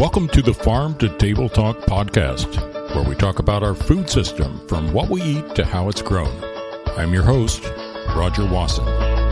Welcome to the Farm to Table Talk podcast, where we talk about our food system from what we eat to how it's grown. I'm your host, Roger Wasson.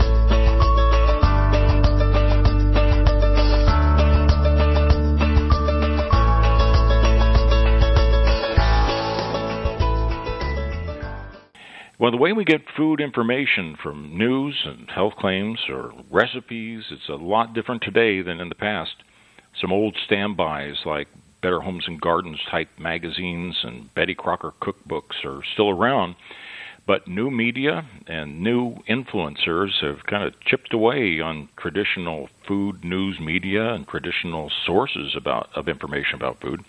Well, the way we get food information from news and health claims or recipes, it's a lot different today than in the past. Some old standbys like Better Homes and Gardens type magazines and Betty Crocker cookbooks are still around, but new media and new influencers have kind of chipped away on traditional food news media and traditional sources of information about food.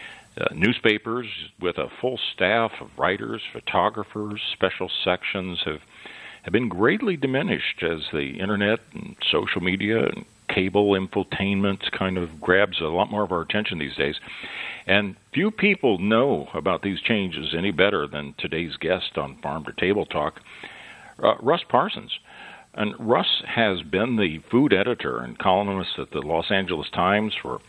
Newspapers with a full staff of writers, photographers, special sections have been greatly diminished as the internet and social media and cable infotainment kind of grabs a lot more of our attention these days. And few people know about these changes any better than today's guest on Farm to Table Talk, Russ Parsons. And Russ has been the food editor and columnist at the Los Angeles Times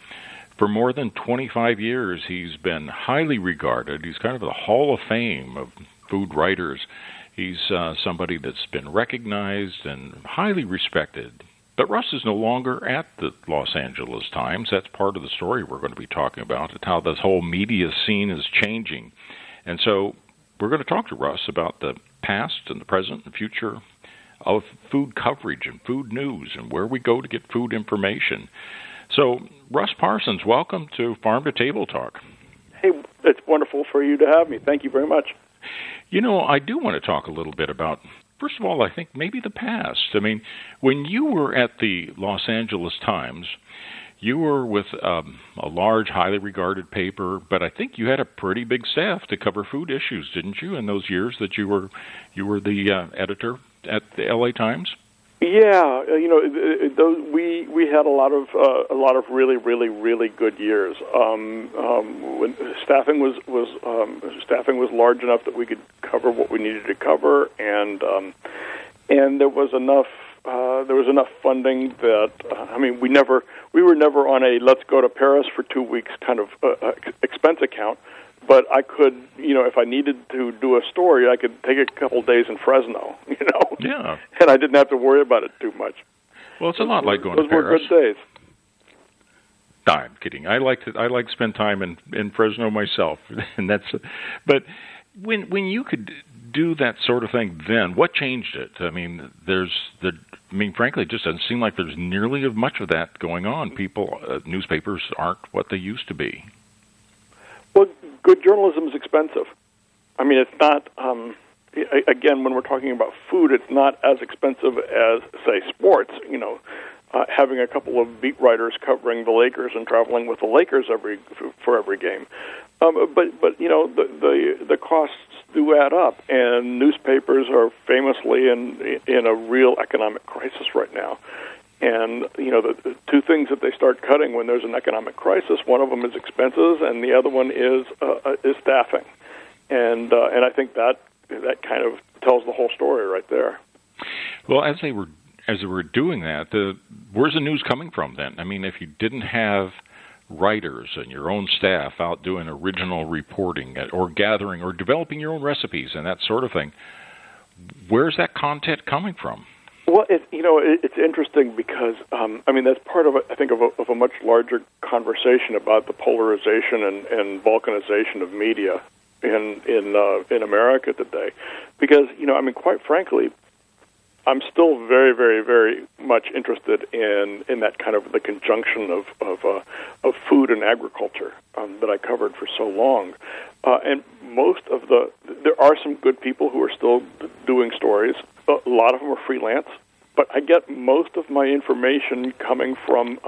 for more than 25 years. He's been highly regarded. He's kind of the Hall of Fame of food writers. He's somebody that's been recognized and highly respected. But Russ is no longer at the Los Angeles Times. That's part of the story we're going to be talking about, it's how this whole media scene is changing. And so we're going to talk to Russ about the past and the present and future of food coverage and food news and where we go to get food information. So, Russ Parsons, welcome to Farm to Table Talk. Hey, it's wonderful for you to have me. Thank you very much. You know, I do want to talk a little bit about, first of all, I think maybe the past. I mean, when you were at the Los Angeles Times, you were with a large, highly regarded paper, but I think you had a pretty big staff to cover food issues, didn't you, in those years that you were the editor at the LA Times? Yeah, we had a lot of really good years. When staffing was large enough that we could cover what we needed to cover, and there was enough funding that we were never on a let's go to Paris for 2 weeks kind of expense account. But I could, if I needed to do a story, I could take a couple days in Fresno, Yeah. And I didn't have to worry about it too much. Well, it's a lot like going to Paris. Those were good days. No, I'm kidding. I like to spend time in Fresno myself, and but when you could do that sort of thing then, what changed it? I mean, frankly, it just doesn't seem like there's nearly as much of that going on. Newspapers aren't what they used to be. Well, good journalism is expensive. I mean, it's not, again, when we're talking about food, it's not as expensive as, say, sports. Having a couple of beat writers covering the Lakers and traveling with the Lakers for every game. But the costs do add up, and newspapers are famously in a real economic crisis right now. And, the two things that they start cutting when there's an economic crisis, one of them is expenses and the other one is staffing. And I think that kind of tells the whole story right there. Well, as they were doing that, where's the news coming from then? I mean, if you didn't have writers and your own staff out doing original reporting or gathering or developing your own recipes and that sort of thing, where's that content coming from? Well, it's interesting because that's part of a much larger conversation about the polarization and balkanization of media in America today. Because quite frankly, I'm still very, very, very much interested in that kind of the conjunction of food and agriculture that I covered for so long. And there are some good people who are still doing stories. A lot of them are freelance, but I get most of my information coming from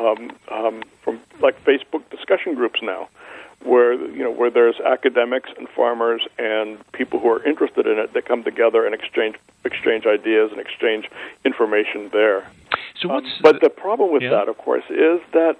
like Facebook discussion groups now, where there's academics and farmers and people who are interested in it that come together and exchange ideas and exchange information there. So but the problem with that, of course, is that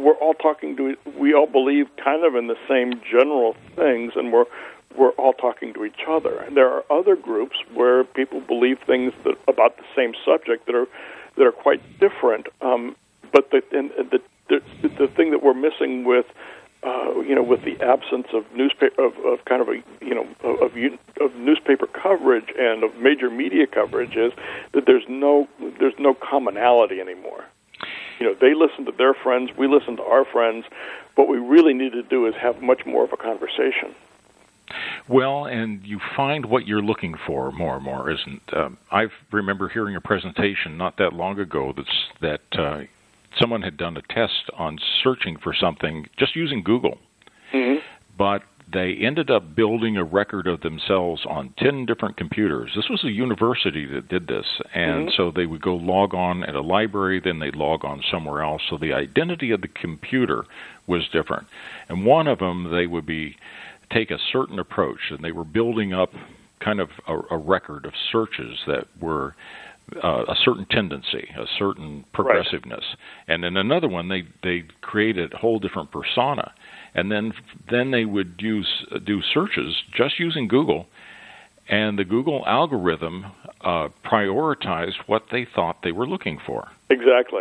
we all believe kind of in the same general things, and we're all talking to each other. And there are other groups where people believe things about the same subject that are quite different. But the thing that we're missing with with the absence of newspaper of kind of a of newspaper coverage and of major media coverage is that there's no commonality anymore. They listen to their friends, we listen to our friends. What we really need to do is have much more of a conversation. Well, and you find what you're looking for more and more, isn't? I remember hearing a presentation not that long ago that someone had done a test on searching for something just using Google, but they ended up building a record of themselves on 10 different computers. This was a university that did this, and so they would go log on at a library, then they'd log on somewhere else. So the identity of the computer was different. And one of them, they would take a certain approach, and they were building up kind of a record of searches that were a certain tendency, a certain progressiveness. Right. And in another one, they created a whole different persona. And then they would do searches just using Google, and the Google algorithm prioritized what they thought they were looking for. Exactly.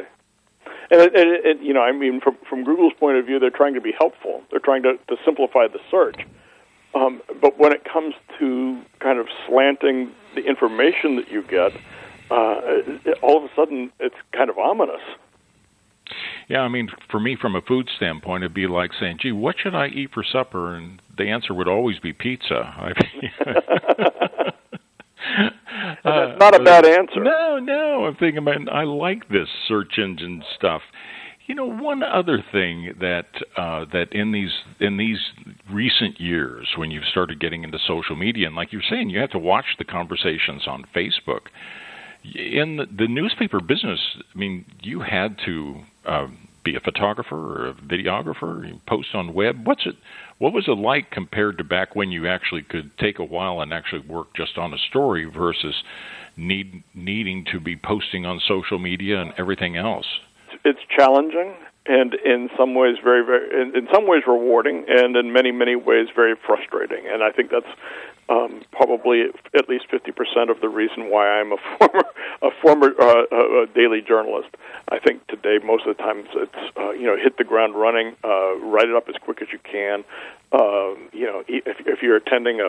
And from Google's point of view, they're trying to be helpful. They're trying to simplify the search. But when it comes to kind of slanting the information that you get, all of a sudden it's kind of ominous. Yeah, I mean, for me, from a food standpoint, it'd be like saying, gee, what should I eat for supper? And the answer would always be pizza. That's not a bad answer. No. I'm thinking, man, I like this search engine stuff. One other thing that in these recent years, when you've started getting into social media, and like you're saying, you have to watch the conversations on Facebook. In the newspaper business, I mean, you had to be a photographer or a videographer, you post on web. What was it like compared to back when you actually could take a while and actually work just on a story versus needing to be posting on social media and everything else? It's challenging, and in some ways very, very, in some ways rewarding, and in many, many ways very frustrating. And I think that's probably at least 50% of the reason why I'm a former daily journalist. I think today most of the time it's hit the ground running, write it up as quick as you can. If you're attending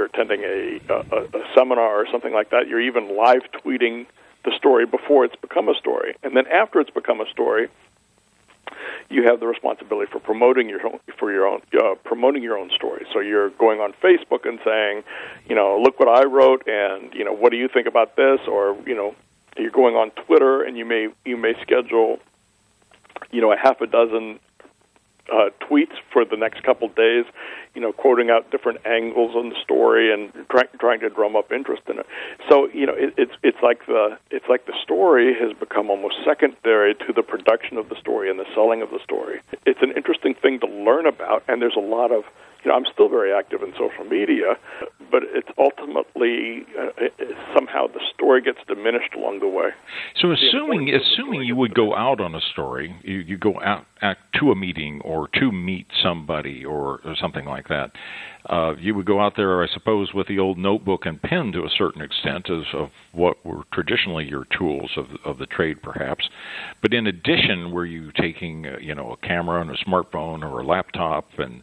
a seminar or something like that, you're even live tweeting the story before it's become a story, and then after it's become a story, you have the responsibility for promoting your own story. So you're going on Facebook and saying, look what I wrote, and what do you think about this? Or you're going on Twitter and you may schedule a half a dozen tweets for the next couple days, quoting out different angles on the story and trying to drum up interest in it. So it's like the story has become almost secondary to the production of the story and the selling of the story. It's an interesting thing to learn about, and there's a lot of I'm still very active in social media, but it's ultimately somehow the story gets diminished along the way. So assuming you would go out on a story, you go out to a meeting or to meet somebody or something like that, you would go out there, I suppose, with the old notebook and pen to a certain extent of what were traditionally your tools of the trade, perhaps. But in addition, were you taking a camera and a smartphone or a laptop and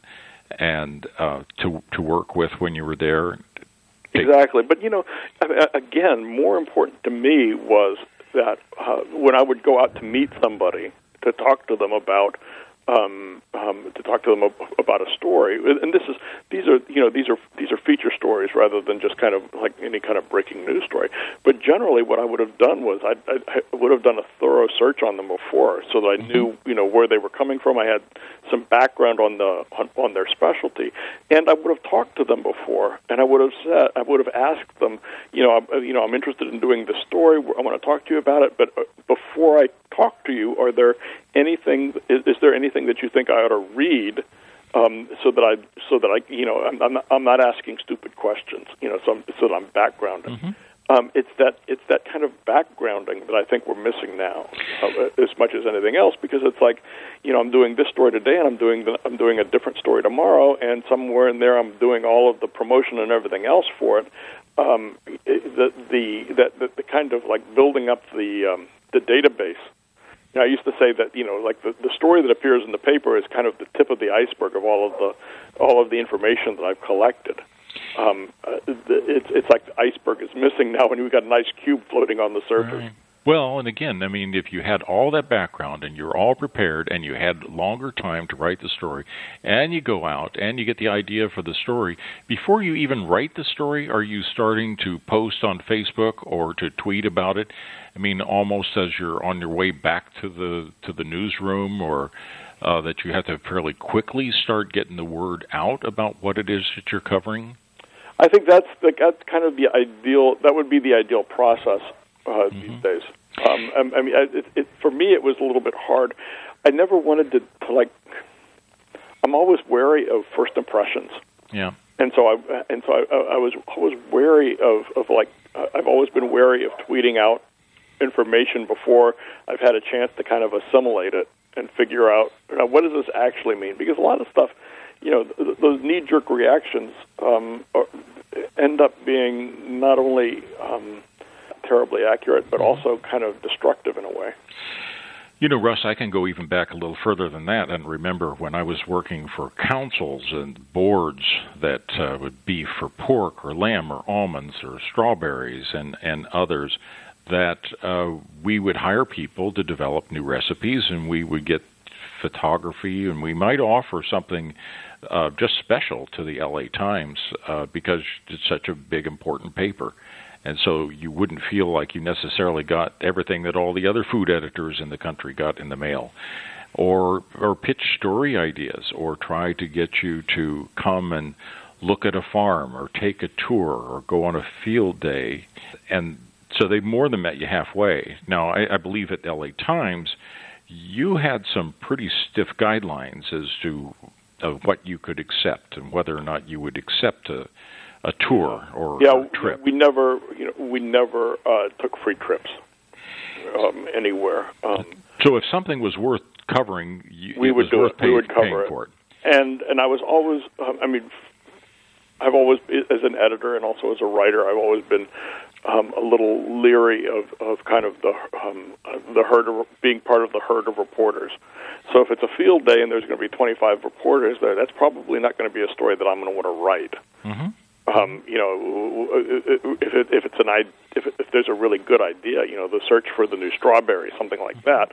to work with when you were there? Exactly. But, again, more important to me was that when I would go out to meet somebody, to talk to them about a story, and these are feature stories rather than just kind of like any kind of breaking news story. But generally, what I would have done was I would have done a thorough search on them before, so that I knew where they were coming from. I had some background on their specialty, and I would have talked to them before, and I would have asked them, I'm interested in doing this story. I want to talk to you about it, but before I talk to you, is there anything that you think I ought to read, so that I'm not asking stupid questions, so that I'm backgrounding. Mm-hmm. It's that kind of backgrounding that I think we're missing now, as much as anything else, because it's like, I'm doing this story today, and I'm doing a different story tomorrow, and somewhere in there I'm doing all of the promotion and everything else for it. The kind of like building up the database, I used to say that, like the story that appears in the paper is kind of the tip of the iceberg of all of the information that I've collected. It's like the iceberg is missing now, and we've got a nice cube floating on the surface. Right. Well, and again, I mean, if you had all that background and you're all prepared and you had longer time to write the story, and you go out and you get the idea for the story, before you even write the story, are you starting to post on Facebook or to tweet about it? I mean, almost as you're on your way back to the newsroom, or that you have to fairly quickly start getting the word out about what it is that you're covering? I think that's kind of the ideal. That would be the ideal process these days. I mean, for me, it was a little bit hard. I never wanted to like. I'm always wary of first impressions. Yeah. And so I was always wary of like. I've always been wary of tweeting out information before I've had a chance to kind of assimilate it and figure out what does this actually mean. Because a lot of stuff, those knee-jerk reactions end up being not only terribly accurate, but also kind of destructive in a way. Russ, I can go even back a little further than that and remember when I was working for councils and boards that would be for pork or lamb or almonds or strawberries and others, that we would hire people to develop new recipes, and we would get photography, and we might offer something just special to the LA Times because it's such a big, important paper. And so you wouldn't feel like you necessarily got everything that all the other food editors in the country got in the mail. Or pitch story ideas, or try to get you to come and look at a farm, or take a tour, or go on a field day. And so they more than met you halfway. Now, I believe at LA Times, you had some pretty stiff guidelines as to what you could accept and whether or not you would accept a tour or a trip. We never took free trips anywhere. So if something was worth covering, we would do it. We would cover it. For it. And I was always, I've always, as an editor and also as a writer, I've always been a little leery of kind of the herd of being part of the herd of reporters. So if it's a field day and there's going to be 25 reporters there, that's probably not going to be a story that I'm going to want to write. Mm-hmm. If there's a really good idea, the search for the new strawberry, something like that.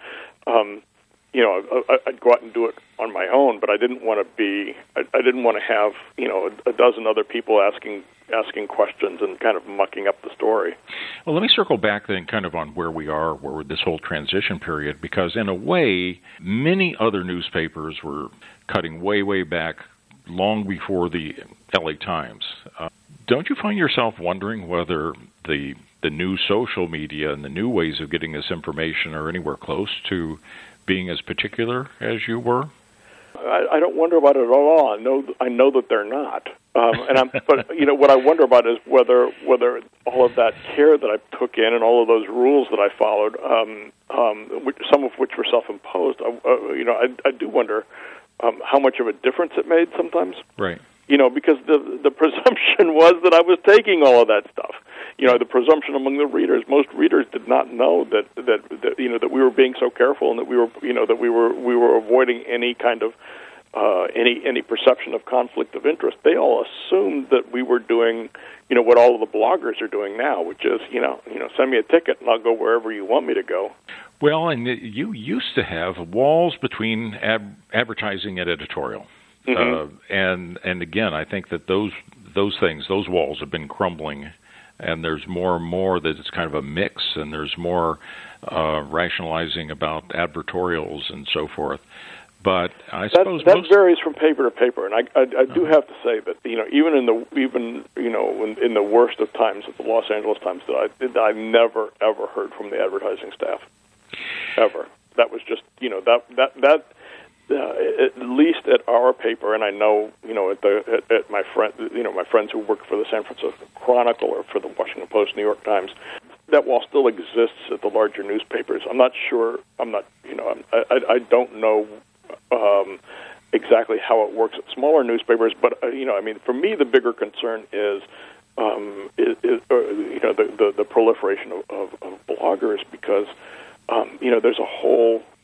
I'd go out and do it on my own, but I didn't want to have a dozen other people asking questions and kind of mucking up the story. Well, let me circle back then kind of on where we are, where this whole transition period, because in a way, many other newspapers were cutting way, way back long before the LA Times. Don't you find yourself wondering whether the new social media and the new ways of getting this information are anywhere close to being as particular as you were? I don't wonder about it at all. I know that they're not. But what I wonder about is whether all of that care that I took in and all of those rules that I followed, some of which were self-imposed, I do wonder how much of a difference it made sometimes. Right. Because the presumption was that I was taking all of that stuff. The presumption among the readers, most readers did not know that we were being so careful and that we were avoiding any kind of any perception of conflict of interest. They all assumed that we were doing what all of the bloggers are doing now, which is send me a ticket and I'll go wherever you want me to go. Well, and you used to have walls between advertising and editorial. Mm-hmm. And again, I think that those walls have been crumbling, and there's more and more that it's kind of a mix, and there's more rationalizing about advertorials and so forth. But I suppose that varies from paper to paper, and I do have to say that even in the worst of times at the Los Angeles Times, I never ever heard from the advertising staff ever. That was just that. At least at our paper, and I know at my friends who work for the San Francisco Chronicle or for the Washington Post, New York Times, that wall still exists at the larger newspapers. I'm not sure. I don't know exactly how it works at smaller newspapers, but for me, the bigger concern is the proliferation of bloggers, because there's a whole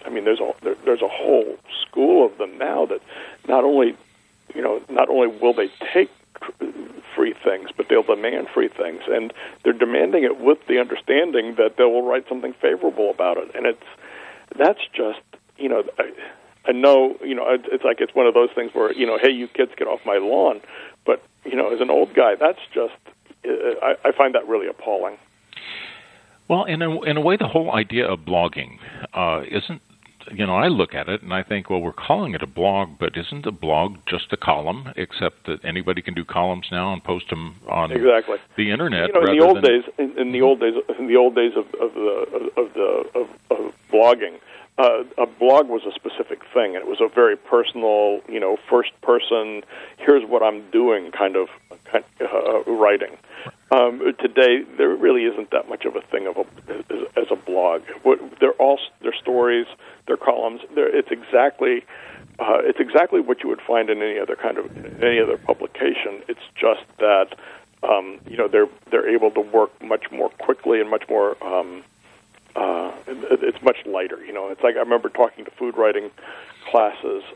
I mean, there's a whole school of them now that not only will they take free things, but they'll demand free things, and they're demanding it with the understanding that they will write something favorable about it. And that's just, I know, it's like it's one of those things where, hey, you kids, get off my lawn. But, as an old guy, that's just, I find that really appalling. Well, in a way, the whole idea of blogging isn't, I look at it and I think, well, we're calling it a blog, but isn't a blog just a column, except that anybody can do columns now and post them on the internet? In the old days of blogging, a blog was a specific thing. It was a very personal, first person, here's what I'm doing kind of writing. Today, there really isn't that much of a thing as a blog. They're stories, they're columns. It's exactly what you would find in any other publication. It's just that they're able to work much more quickly and much more. It's much lighter. It's like I remember talking to food writing classes,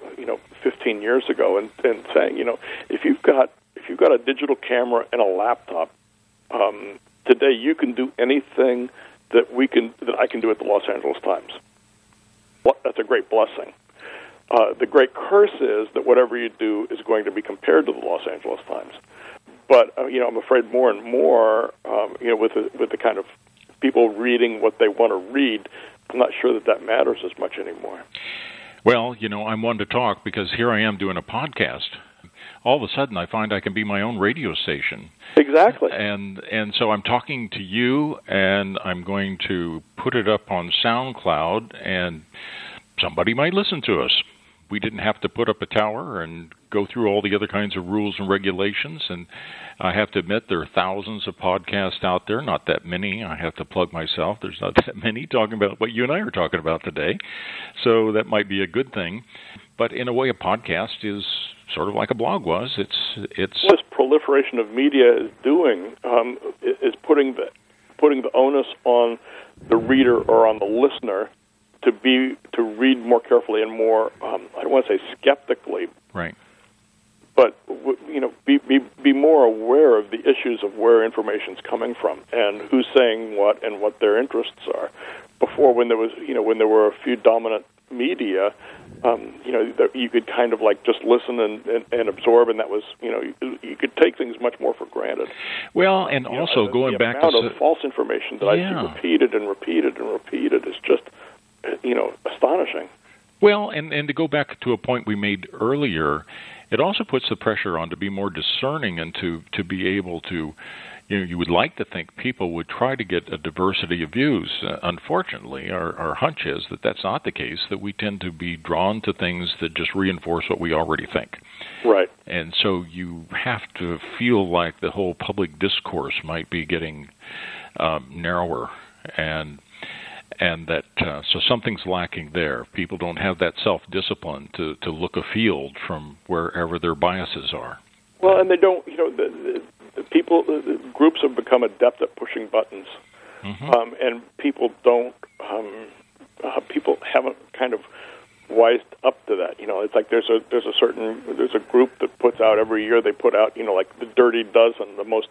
15 years ago, and saying, if you've got a digital camera and a laptop, today you can do anything that I can do at the Los Angeles Times. Well, that's a great blessing. The great curse is that whatever you do is going to be compared to the Los Angeles Times. But I'm afraid more and more, with the kind of people reading what they want to read, I'm not sure that matters as much anymore. Well, I'm one to talk because here I am doing a podcast. All of a sudden, I find I can be my own radio station. Exactly. And so I'm talking to you, and I'm going to put it up on SoundCloud, and somebody might listen to us. We didn't have to put up a tower and go through all the other kinds of rules and regulations. And I have to admit, there are thousands of podcasts out there, not that many. I have to plug myself. There's not that many talking about what you and I are talking about today. So that might be a good thing. But in a way, a podcast is sort of like a blog was. It's this proliferation of media is doing is putting the onus on the reader or on the listener to read more carefully and more. I don't want to say skeptically, right? But be more aware of the issues of where information's coming from and who's saying what and what their interests are. Before, when there were a few dominant media, you could kind of like just listen and absorb, and that was, you could take things much more for granted. Well, and also going back to the amount of false information that I see repeated and repeated and repeated is just, astonishing. Well, and to go back to a point we made earlier, it also puts the pressure on to be more discerning and to be able to, you would like to think people would try to get a diversity of views. Unfortunately, our hunch is that that's not the case, that we tend to be drawn to things that just reinforce what we already think. Right. And so you have to feel like the whole public discourse might be getting narrower, and that so something's lacking there. People don't have that self-discipline to look afield from wherever their biases are. Well, and they don't, the groups have become adept at pushing buttons, and people don't. People haven't kind of wised up to that. It's like there's a group that puts out every year. They put out like the Dirty Dozen, the most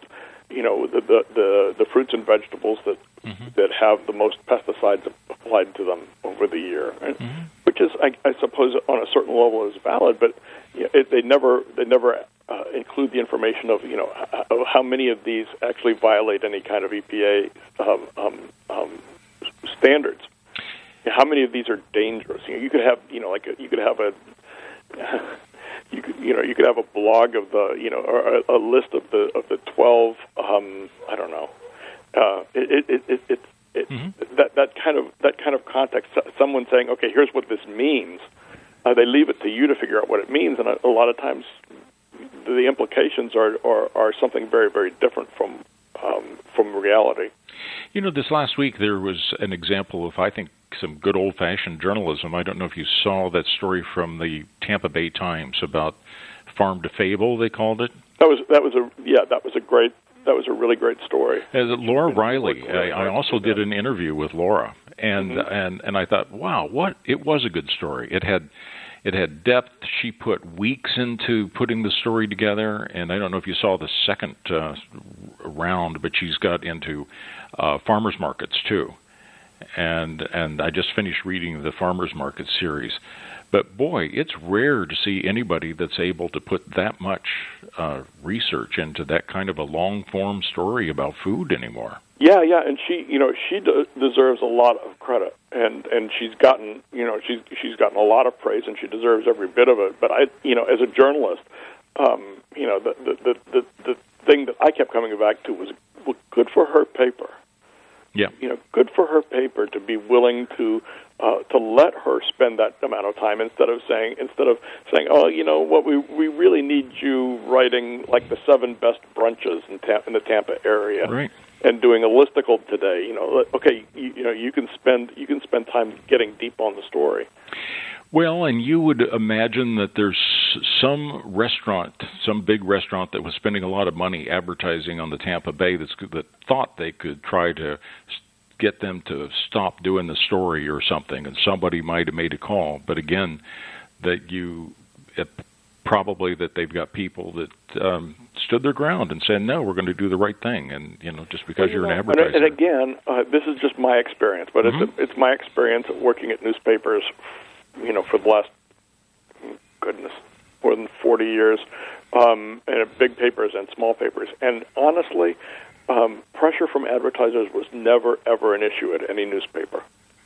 the fruits and vegetables that have the most pesticides applied to them over the year, which is I suppose on a certain level is valid, but they never include the information of how many of these actually violate any kind of EPA standards. How many of these are dangerous? You could have you could have a blog of the or a list of the 12 I don't know. That kind of context. Someone saying, okay, here's what this means. They leave it to you to figure out what it means, and a lot of times the implications are something very, very different from reality. This last week there was an example of, I think, some good old-fashioned journalism. I don't know if you saw that story from the Tampa Bay Times about farm to fable, they called it. That was a great was a really great story. Laura Riley. I also did an interview with Laura, and I thought, wow, it was a good story. It had depth. She put weeks into putting the story together, and I don't know if you saw the second round, but she's got into farmers markets too. And I just finished reading the farmers market series. But boy, it's rare to see anybody that's able to put that much research into that kind of a long-form story about food anymore. Yeah, and she deserves a lot of credit, and she's gotten she's gotten a lot of praise, and she deserves every bit of it. But as a journalist, the thing that I kept coming back to was good for her paper. Yeah, good for her paper to be willing to let her spend that amount of time instead of saying, oh, you know what, we really need you writing like the 7 best brunches in the Tampa area, right? And doing a listicle today. Okay, you can spend time getting deep on the story. Well, and you would imagine that there's some big restaurant that was spending a lot of money advertising on the Tampa Bay that thought they could try to get them to stop doing the story or something, and somebody might have made a call. But again, probably that they've got people that stood their ground and said, no, we're going to do the right thing, and just because you're an advertiser. And again, this is just my experience, but it's my experience of working at newspapers, for the last, more than 40 years, and big papers and small papers. And honestly, pressure from advertisers was never, ever an issue at any newspaper.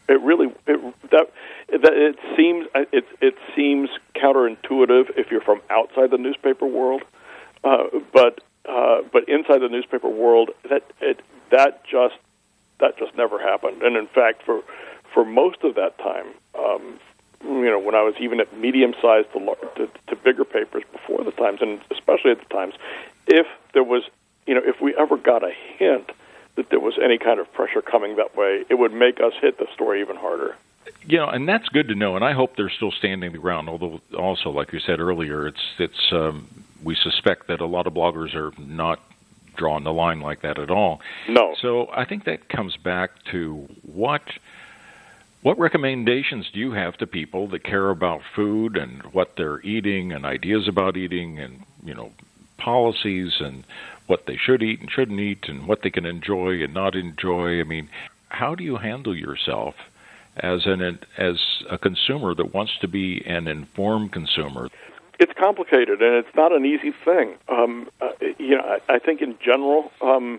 It seems counterintuitive if you're from outside the newspaper world, but inside the newspaper world, that just never happened. And in fact, for most of that time, when I was even at medium-sized to bigger papers before the Times, and especially at the Times, if there was, if we ever got a hint that there was any kind of pressure coming that way, it would make us hit the story even harder. And that's good to know, and I hope they're still standing the ground, although also, like you said earlier, it's we suspect that a lot of bloggers are not drawing the line like that at all. No. So I think that comes back to what recommendations do you have to people that care about food and what they're eating and ideas about eating and, policies and what they should eat and shouldn't eat and what they can enjoy and not enjoy? I mean, how do you handle yourself as a consumer that wants to be an informed consumer? It's complicated, and it's not an easy thing. I think in general,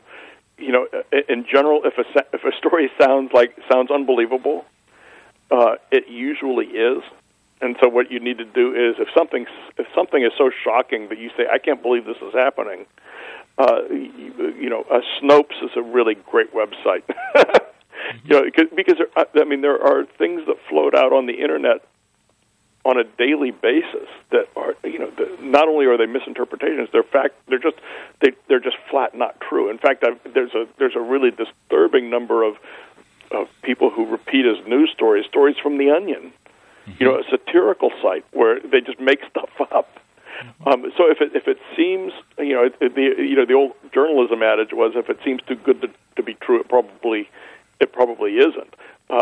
if a story sounds unbelievable, it usually is. And so what you need to do is, if something is so shocking that you say, I can't believe this is happening, Snopes is a really great website. Because there are things that float out on the internet on a daily basis that are, not only are they misinterpretations, they're just flat not true. In fact, there's a really disturbing number of people who repeat as news stories from The Onion, a satirical site where they just make stuff up. So if it seems, the old journalism adage was, if it seems too good to be true, it probably isn't.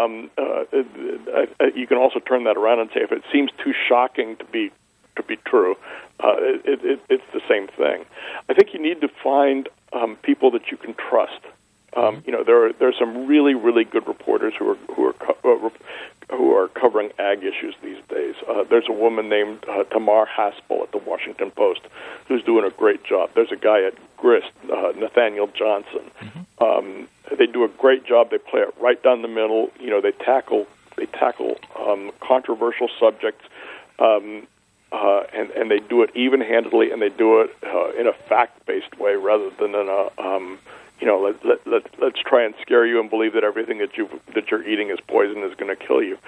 You can also turn that around and say, if it seems too shocking to be true, it's the same thing. I think you need to find people that you can trust. There are some really, really good reporters who are covering ag issues these days. There's a woman named Tamar Haspel at the Washington Post who's doing a great job. There's a guy at Grist, Nathaniel Johnson. They do a great job. They play it right down the middle. They tackle controversial subjects, and they do it even-handedly, and they do it in a fact-based way rather than in a let's try and scare you and believe that everything that you're eating is poison is going to kill you.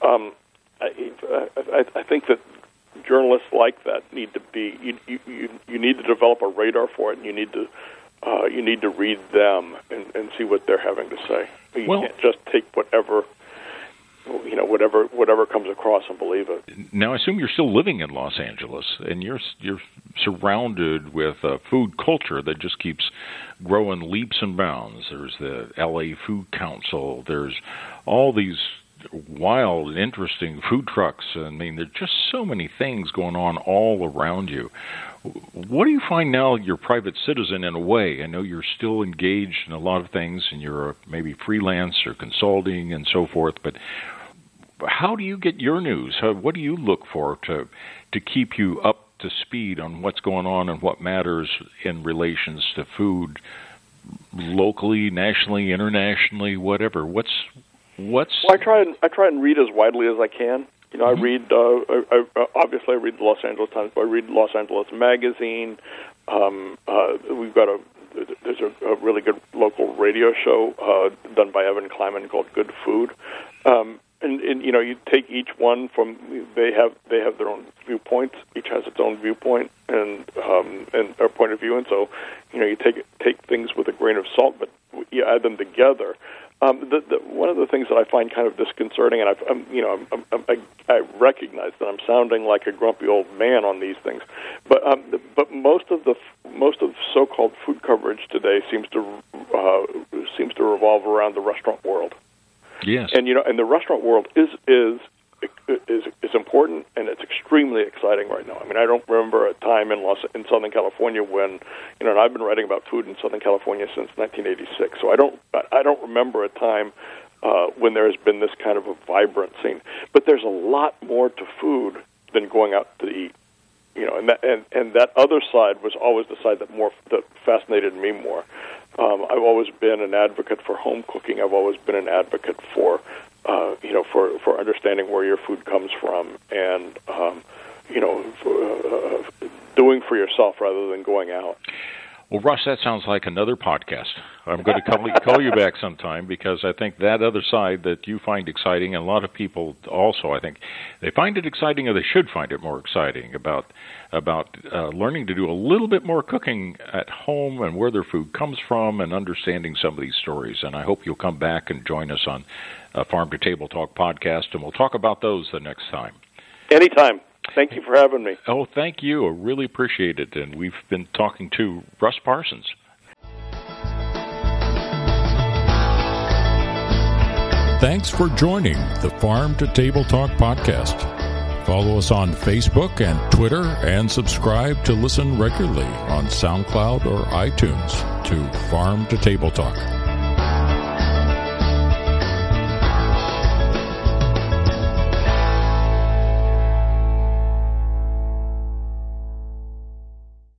I think that journalists like that need to be. You need to develop a radar for it, and you need to read them and see what they're having to say. You can't just take whatever whatever comes across and believe it. Now, I assume you're still living in Los Angeles, and you're surrounded with a food culture that just keeps growing leaps and bounds. There's the LA Food Council. There's all these wild, interesting food trucks. I mean, there's just so many things going on all around you. What do you find now you're a private citizen in a way? I know you're still engaged in a lot of things, and you're maybe freelance or consulting and so forth, but how do you get your news? What do you look for to keep you up to speed on what's going on and what matters in relations to food, locally, nationally, internationally, whatever? What's Well, I try and read as widely as I can. I read. Obviously, I read the Los Angeles Times, but I read Los Angeles Magazine. We've got there's a really good local radio show done by Evan Kleiman called Good Food. And you take each one from they have their own viewpoints. Each has its own viewpoint and a point of view, and so you take things with a grain of salt, but you add them together. One of the things that I find kind of disconcerting, and I recognize that I'm sounding like a grumpy old man on these things, but most of so-called food coverage today seems to revolve around the restaurant world. Yes, and the restaurant world is important, and it's extremely exciting right now. I mean, I don't remember a time in Southern California when, and I've been writing about food in Southern California since 1986. So I don't remember a time when there has been this kind of a vibrant scene. But there's a lot more to food than going out to eat. And that other side was always the side that fascinated me more. I've always been an advocate for home cooking. I've always been an advocate for for understanding where your food comes from, and doing for yourself rather than going out. Well, Russ, that sounds like another podcast. I'm going to call you back sometime, because I think that other side that you find exciting, and a lot of people also, I think, they find it exciting, or they should find it more exciting, about learning to do a little bit more cooking at home and where their food comes from, and understanding some of these stories. And I hope you'll come back and join us on Farm to Table Talk podcast, and we'll talk about those the next time. Anytime. Thank you for having me. Oh, thank you. I really appreciate it. And we've been talking to Russ Parsons. Thanks for joining the Farm to Table Talk podcast. Follow us on Facebook and Twitter, and subscribe to listen regularly on SoundCloud or iTunes to Farm to Table Talk.